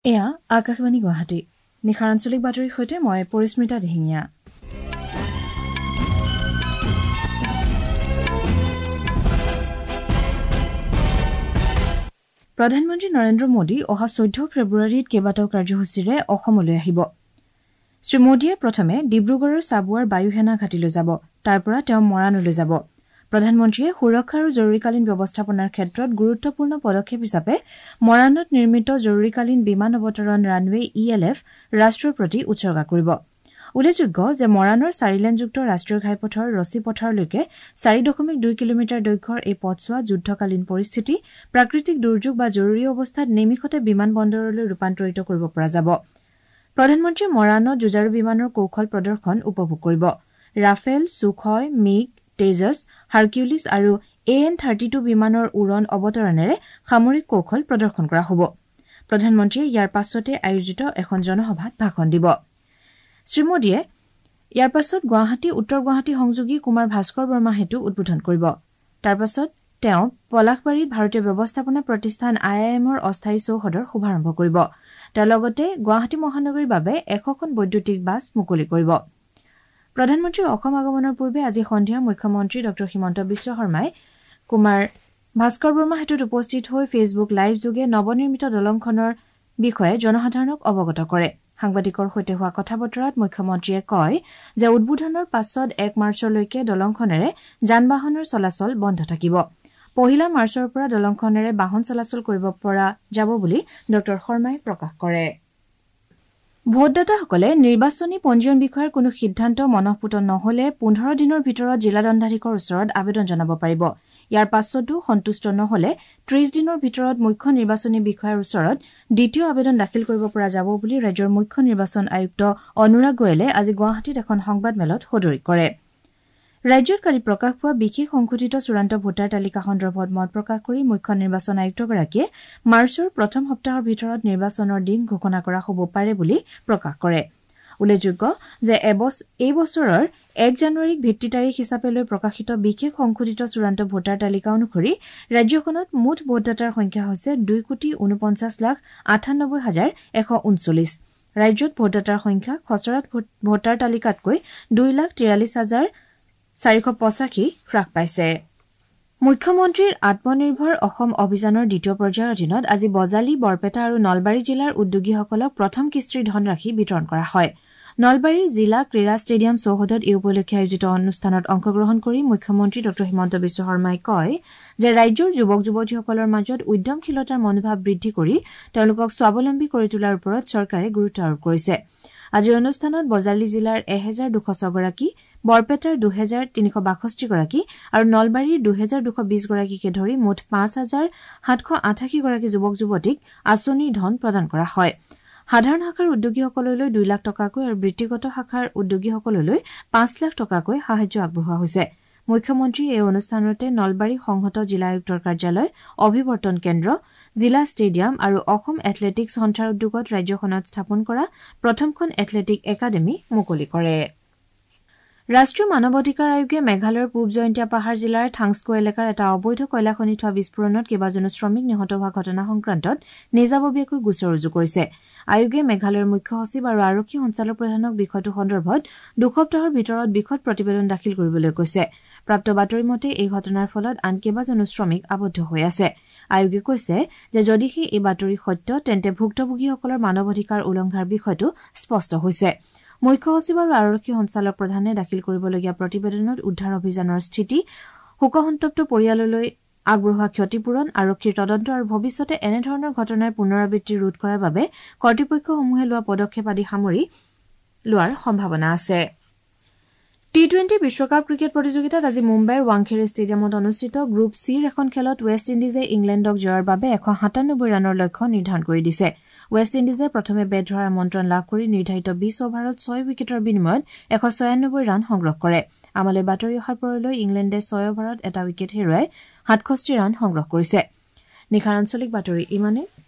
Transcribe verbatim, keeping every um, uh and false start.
এয়া আকাশবাণী গুৱাহাটী নিশাৰ আঞ্চলিক বাতৰিৰ সৈতে মই পৰিস্মিতা দিহিঙীয়া। প্ৰধানমন্ত্ৰী নৰেন্দ্ৰ মোদী অহা চৈধ্য ফেব্ৰুৱাৰীত কেইবাটাও কাৰ্যসূচীৰে অসমলৈ আহিব। শ্ৰীমোদীয়ে প্ৰথমে ডিব্ৰুগড়ৰ চাবুৱাৰ বায়ু সেনা ঘাটিলৈ যাব। তাৰ পৰা তেওঁ মৰাণলৈ যাব। প্ৰধানমন্ত্ৰীয়ে সুৰক্ষা আৰু জৰুৰীকালীন ব্যৱস্থাপনাৰ ক্ষেত্ৰত গুৰুত্বপূৰ্ণ পদক্ষেপ হিচাপে মৰাণত নিৰ্মিত জৰুৰীকালীন বিমান অৱতৰণ ৰানৱে ই এল এফ ৰাষ্ট্ৰৰ প্ৰতি উৎসৰ্গা কৰিব। উল্লেখযোগ্য যে মৰাণৰ চাৰিলেনযুক্ত ৰাষ্ট্ৰীয় ঘাইপথৰ ৰছী পথাৰলৈকে চাৰি দশমিক দুই কিলোমিটাৰ দৈৰ্ঘ্যৰ এই পথছোৱা যুদ্ধকালীন পৰিস্থিতি, প্ৰাকৃতিক দুৰ্যোগ বা জৰুৰী অৱস্থাত নিমিষতে বিমান বন্দৰলৈ ৰূপান্তৰিত কৰিব পৰা যাব। প্ৰধানমন্ত্ৰীয়ে মৰাণত যুঁজাৰু বিমানৰ কৌশল প্ৰদৰ্শন উপভোগ কৰিব। Rafale, Sukhoi, MiG, Tejas, Hercules আৰু এ এন থাৰ্টি টু বিমানৰ উৰণ অৱতৰণেৰে সামৰিক কৌশল প্ৰদৰ্শন কৰা হ'ব। প্ৰধানমন্ত্ৰীয়ে ইয়াৰ পাছতে আয়োজিত এখন জনসভাত ভাষণ দিব। শ্ৰীমোদীয়ে ইয়াৰ পাছত গুৱাহাটী উত্তৰ গুৱাহাটী সংযোগী কুমাৰ ভাস্কৰ বৰ্মা সেতু উদ্বোধন কৰিব। তাৰ পাছত তেওঁ পলাশবাৰীত ভাৰতীয় ব্যৱস্থাপনা প্ৰতিষ্ঠান আই আই এমৰ অস্থায়ী চৌহদৰ শুভাৰম্ভ কৰিব। তেওঁ লগতে গুৱাহাটী মহানগৰীৰ বাবে এশখন বৈদ্যুতিক বাছ মুকলি কৰিব। প্ৰধানমন্ত্ৰীৰ অসম আগমনৰ পূৰ্বে আজি সন্ধিয়া মুখ্যমন্ত্ৰী ড হিমন্ত বিশ্ব শৰ্মাই কুমাৰ ভাস্কৰ বৰ্মা সেতুত উপস্থিত হৈ ফেচবুক লাইভ যোগে নৱনিৰ্মিত দলংখনৰ বিষয়ে জনসাধাৰণক অৱগত কৰে। সাংবাদিকৰ সৈতে হোৱা কথা বতৰাত মুখ্যমন্ত্ৰীয়ে কয় যে উদ্বোধনৰ পাছত এক মাৰ্চলৈকে দলংখনেৰে যান বাহনৰ চলাচল বন্ধ থাকিব। পহিলা মাৰ্চৰ পৰা দলংখনেৰে বাহন চলাচল কৰিব পৰা যাব বুলি ড শৰ্মাই প্ৰকাশ কৰে। ভোটদাতাসকলে নিৰ্বাচনী পঞ্জীয়ন বিষয়ৰ কোনো সিদ্ধান্ত মনঃপুত নহলে পোন্ধৰ দিনৰ ভিতৰত জিলা দণ্ডাধীশৰ ওচৰত আবেদন জনাব পাৰিব। ইয়াৰ পাছতো সন্তুষ্ট নহলে ত্ৰিশ দিনৰ ভিতৰত মুখ্য নিৰ্বাচনী বিষয়াৰ ওচৰত দ্বিতীয় আবেদন দাখিল কৰিব পৰা যাব বুলি ৰাজ্যৰ মুখ্য নিৰ্বাচন আয়ুক্ত অনুৰাগ গোৱেলে আজি গুৱাহাটীত এখন সংবাদমেলত সদৰি কৰে। ৰাজ্যত কালি প্ৰকাশ পোৱা বিশেষ সংশোধিত চূড়ান্ত ভোটাৰ তালিকা সন্দৰ্ভত মত প্ৰকাশ কৰি মুখ্য নিৰ্বাচন আয়ুক্তগৰাকীয়ে মাৰ্চৰ প্ৰথম সপ্তাহৰ ভিতৰত নিৰ্বাচনৰ দিন ঘোষণা কৰা হ'ব পাৰে বুলি প্ৰকাশ কৰে। উল্লেখযোগ্য যে এই বছৰৰ এক জানুৱাৰীক ভিত্তি তাৰিখ হিচাপে লৈ প্ৰকাশিত বিশেষ সংশোধিত চূড়ান্ত ভোটাৰ তালিকা অনুসৰি ৰাজ্যখনত মুঠ ভোটদাতাৰ সংখ্যা হৈছে দুই কোটি ঊনপঞ্চাছ লাখ আঠানব্বৈ হাজাৰ এশ ঊনচল্লিছ। ৰাজ্যত ভোটদাতাৰ সংখ্যা খচৰা ভোটাৰ তালিকাতকৈ দুই লাখ তিয়াল্লিছ হাজাৰ চাৰিশ পঁচাশী হ্ৰাস পাইছে। মুখ্যমন্ত্ৰীৰ আত্মনিৰ্ভৰ অসম অভিযানৰ দ্বিতীয় পৰ্যায়ৰ অধীনত আজি বজালী, বৰপেটা আৰু নলবাৰী জিলাৰ উদ্যোগীসকলক প্ৰথম কিস্তিৰ ধনৰাশি বিতৰণ কৰা হয়। নলবাৰীৰ জিলা ক্ৰীড়া ষ্টেডিয়াম চৌহদত এই উপলক্ষে আয়োজিত অনুষ্ঠানত অংশগ্ৰহণ কৰি মুখ্যমন্ত্ৰী ড হিমন্ত বিশ্ব শৰ্মাই কয় যে ৰাজ্যৰ যুৱক যুৱতীসকলৰ মাজত উদ্যমশীলতাৰ মনোভাৱ বৃদ্ধি কৰি তেওঁলোকক স্বাৱলম্বী কৰি তোলাৰ ওপৰত চৰকাৰে গুৰুত্ব আৰোপ কৰিছে। আজিৰ অনুষ্ঠানত বজালী জিলাৰ এহেজাৰ দুশ ছগৰাকী, বৰপেটাৰ দুহেজাৰ তিনিশ বাষষ্ঠি গৰাকী আৰু নলবাৰীৰ দুহেজাৰ দুশ বিশ গৰাকীকে ধৰি মুঠ পাঁচ হাজাৰ সাতশ আঠাশী গৰাকী যুৱক যুৱতীক আঁচনিৰ ধন প্ৰদান কৰা হয়। সাধাৰণ শাখাৰ উদ্যোগীসকললৈ দুই লাখ টকাকৈ আৰু বৃত্তিগত শাখাৰ উদ্যোগীসকললৈ পাঁচ লাখ টকাকৈ সাহায্য আগবঢ়োৱা হৈছে। মুখ্যমন্ত্ৰী এই অনুষ্ঠানতে নলবাৰী সংহত জিলা আয়ুক্তৰ কাৰ্যালয়, অভিৱৰ্তন কেন্দ্ৰ, জিলা ষ্টেডিয়াম আৰু অসম এথলেটিকছ সন্থাৰ উদ্যোগত ৰাজ্যখনত স্থাপন কৰা প্ৰথমখন এথলেটিক একাডেমী মুকলি কৰে। ৰাষ্ট্ৰীয় মানৱ অধিকাৰ আয়োগে মেঘালয়ৰ পূব জয়ন্তীয়া পাহাৰ জিলাৰ থাংস্কো এলেকাৰ এটা অবৈধ কয়লা খনিত হোৱা বিস্ফোৰণত কেইবাজনো শ্ৰমিক নিহত হোৱা ঘটনা সংক্ৰান্তত নিজাববীয়াকৈ গোচৰ ৰুজু কৰিছে। আয়োগে মেঘালয়ৰ মুখ্য সচিব আৰু আৰক্ষী সঞ্চালক প্ৰধানক বিষয়টো সন্দৰ্ভত দুসপ্তাহৰ ভিতৰত বিশদ প্ৰতিবেদন দাখিল কৰিবলৈ কৈছে। প্ৰাপ্ত বাতৰি মতে এই ঘটনাৰ ফলত আন কেইবাজনো শ্ৰমিক আবদ্ধ হৈ আছে। আয়োগে কৈছে যে যদিহে এই বাতৰি সত্য তেন্তে ভুক্তভোগীসকলৰ মানৱ অধিকাৰ উলংঘাৰ বিষয়টো স্পষ্ট হৈছে। মুখ্য সচিব আৰু আৰক্ষী সঞ্চালক প্ৰধানে দাখিল কৰিবলগীয়া প্ৰতিবেদনত উদ্ধাৰ অভিযানৰ স্থিতি, শোকসন্তপ্ত পৰিয়াললৈ আগবঢ়োৱা ক্ষতিপূৰণ, আৰক্ষীৰ তদন্ত আৰু ভৱিষ্যতে এনেধৰণৰ ঘটনাৰ পুনৰাবৃত্তি ৰোধ কৰাৰ বাবে কৰ্তৃপক্ষসমূহে লোৱা পদক্ষেপ আদি সামৰি লোৱাৰ সম্ভাৱনা আছে। টি টুৱেণ্টি বিশ্বকাপ ক্ৰিকেট প্ৰতিযোগিতাত আজি মুম্বাইৰ ৱাংখেড়ে ষ্টেডিয়ামত অনুষ্ঠিত গ্ৰুপ চিৰ এখন খেলত ৱেষ্ট ইণ্ডিজে ইংলেণ্ডক জয়ৰ বাবে এশ সাতানব্বৈ ৰানৰ লক্ষ্য নিৰ্ধাৰণ কৰি দিছে। ৱেষ্ট ইণ্ডিজে প্ৰথমে বেট ধৰাৰ আমন্ত্ৰণ লাভ কৰি নিৰ্ধাৰিত বিশ অভাৰত ছয় উইকেটৰ বিনিময়ত এশ ছয়ানব্বৈ ৰান সংগ্ৰহ কৰে। আমালৈ বাতৰি অহাৰ পৰলৈ ইংলেণ্ডে ছয় অভাৰত এটা উইকেট হেৰুৱাই সাতষষ্ঠি ৰান সংগ্ৰহ কৰিছে। নিশাৰ আঞ্চলিক বাতৰি ইমানে।